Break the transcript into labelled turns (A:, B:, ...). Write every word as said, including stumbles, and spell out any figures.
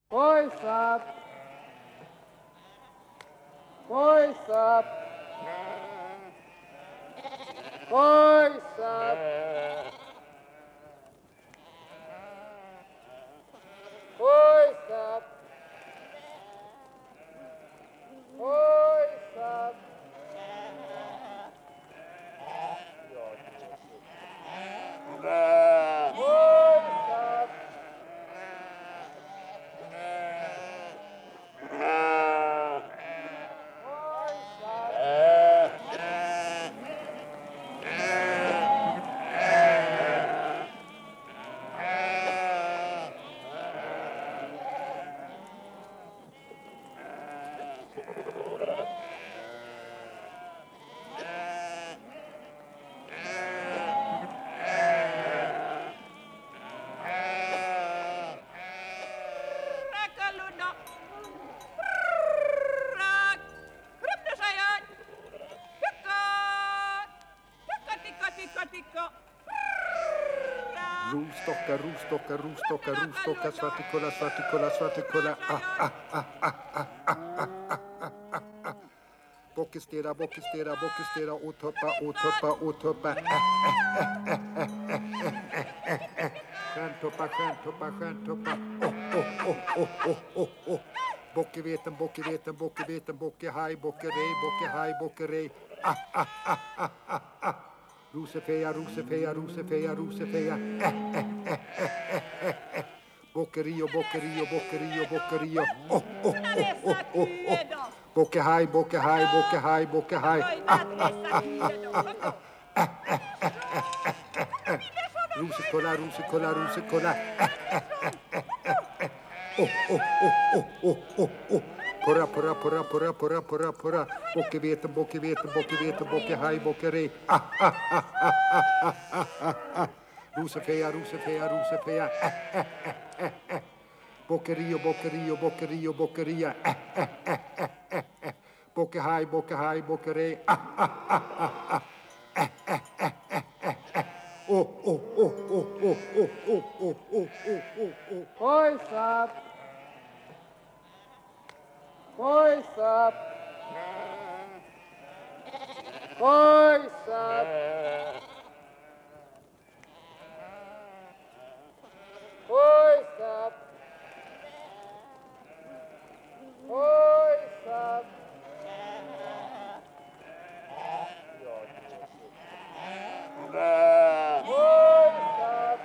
A: Voice up. Voice up. Voice up. Voice up. Voice up.
B: Rostocka, rostocka, rostocka, rostocka, svartikolla, svartikolla, svartikolla. Ah, ah, ah, ah, ah, ah, ah, ah, ah, ah. Bockestera, bockestera, bockestera, åtuppa, åtuppa, åtuppa. Stjärntoppa, stjärntoppa, stjärntoppa. Oh, oh, oh, oh, oh, oh, oh. Bockeveten, bockeveten, bockeveten, bockehaj, bockerej, bockehaj, bockerej. Ah, ah, ah, ah, ah, ah. Rosefeja, Rosefeja, Rosefeja, Rosefeja. Eh, eh, eh, eh, eh, eh. Bockerio, bockerio, bockerio, bockerio. Oh, oh, oh, oh, oh, oh. Bockehaj, bockehaj, bockehaj, bockehaj. Ah, ah, ah, ah, ah, ah. Eh, eh, eh, eh, eh, eh. Rosekolla, rosekolla, rosekolla. Eh, eh, eh, eh, eh. Oh, oh, oh, oh, oh, oh, oh. Porra, porra, porra, porra, porra, porra, porra. Bockeveten, bockeveten, bockeveten, bockehaj, bockerej. Ah, ah, ah, ah, ah, ah, ah, ah. Rosefeja, Rosefeja, Rosefeja. Eh, eh, eh, eh, eh. Bockerio, bockerio, bockerio, bockeria. Eh, eh, eh, eh, eh, eh. Bockehaj, bockehaj, bockerej. Ah, ah, ah, ah, ah. Eh, eh, eh, eh, eh, eh. Oh, oh, oh, oh, oh, oh, oh, oh, oh, oh, oh.
A: Voice up. Voice up. Voice up. Voice up. Voice up. Voice up.